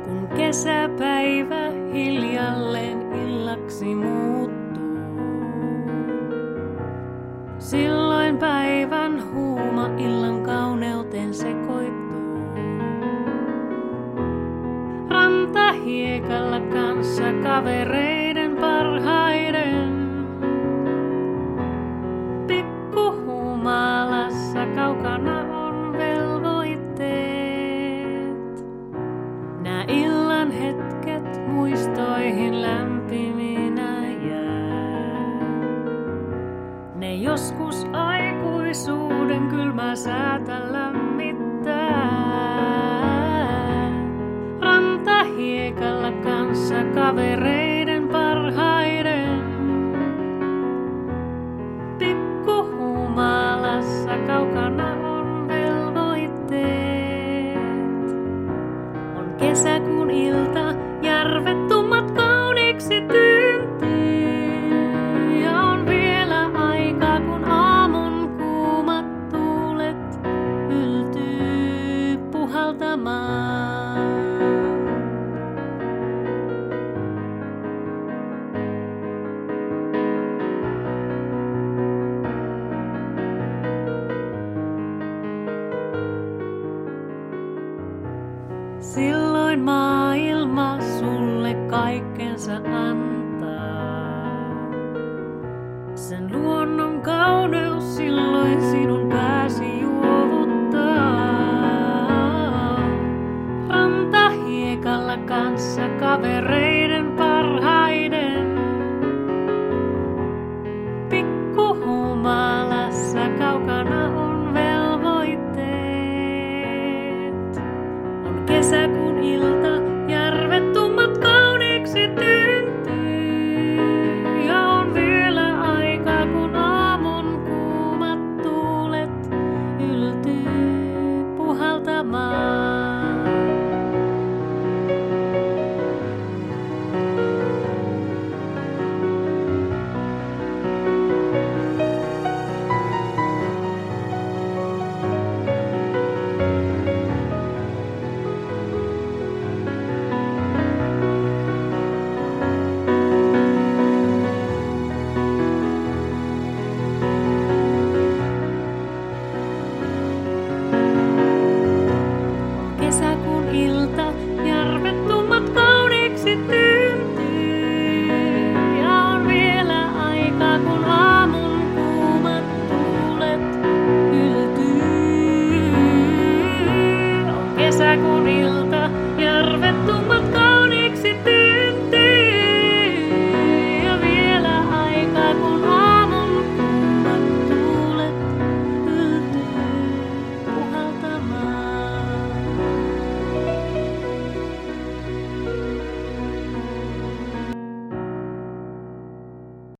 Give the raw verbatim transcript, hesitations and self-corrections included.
Kun kesäpäivä hiljalleen illaksi muuttuu, silloin päivän huuma illan kauneuteen sekoittuu. Rantahiekalla kanssa kavereiden parhaiden, pikkuhumalassa kaukana on velvoitteet. Nää illan hetket muistoihin lämpiminä jää. Ne joskus aikuisuuden kylmää säätä lämmittää. Rantahiekalla kanssa kavereiden parhaiden, pikkuhumalassa kaukana on velvoitteet. On kesäkuun ilta, järvet tummat kauniiksi tyyntyy. Ja on vielä aikaa, kun aamun kuumat tuulet yltyy puhaltamaan. Silloin maailma sulle kaikkensa antaa. Sen luonnon kauneus silloin sinun pääsi juovuttaa. Rantahiekalla kanssa kavereiden parhaiden, pikkuhumalassa kaukana on velvoitteet. On kesäkuun ilta.